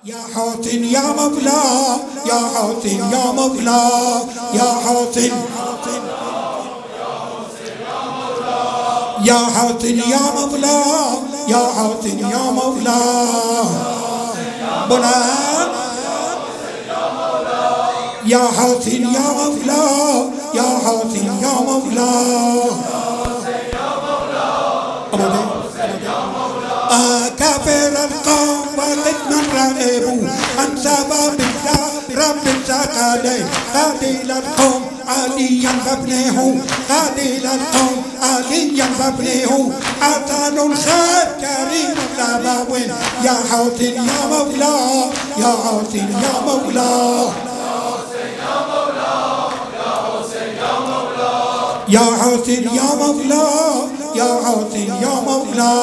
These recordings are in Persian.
يا حاتم يا مولا يا حاتم يا مولا يا حاتم يا حاتم يا مولا يا حاتم يا مولا بلند يا حاتم يا مولا يا حاتم يا مولا كافر القوم وقد من رأبوا عن سبب الله رب الثقلين قاتل القوم عليا فابنه قاتل القوم عليا فابنه حسن الخير كريم الأبوين يا حاتم يا مولا يا حاتم يا مولا يا حاتم يا مولا يا حاتم يا مولا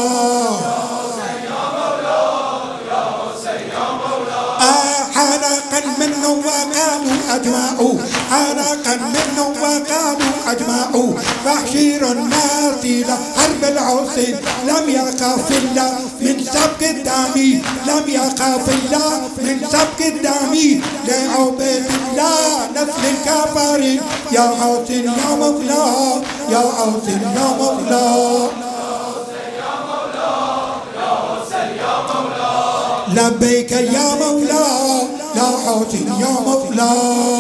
حرقا منه وقالوا أجمعوا حرقا منه وقالوا أجمعوا فحشير الناس إلى حرب الحسين لم يخاف الله من سفك الدم لم يخاف الله من سفك الدم لعبيد الله نسل الكافرين يا حاتم يا مولا يا حاتم يا مولا لبيك يا مولا يا حاتم يا مولا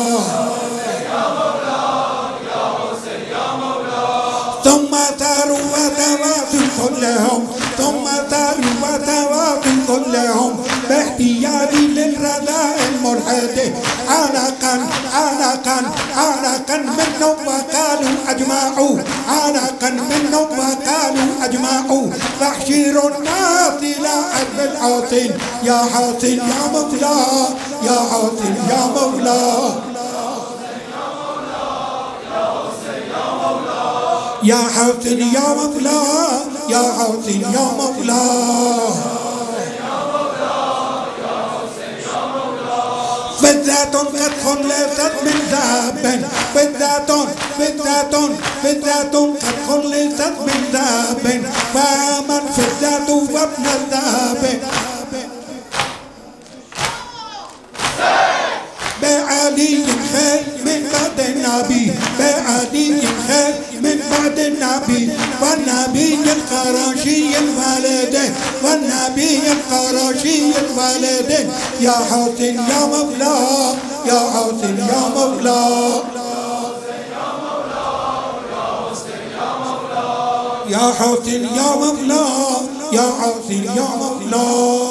ثم ثاروا وتواصل كلهم ثم ثاروا وتواصل كلهم باحتياج للرداء الملحد علقا علقا علقا منهم وقالوا أجمعوا علقا منهم وقالوا أجمعوا تحشير الناس إلى حرب الحاتم يا حاتم يا مولا يا حاتم يا مولا يا حاتم يا مولا يا حاتم يا مولا فذات قد خلصت من ذهب فذات قد خلصت من ذهب فمن فذات وابن الذهب بعلي خير من بعد النبي بعلي خير من بعد النبي والنبي القرشي الوالد والنبي القرشي الوالد يا حاتم يا مولا يا حاتم يا مولا يا حاتم يا مولا يا حاتم يا مولا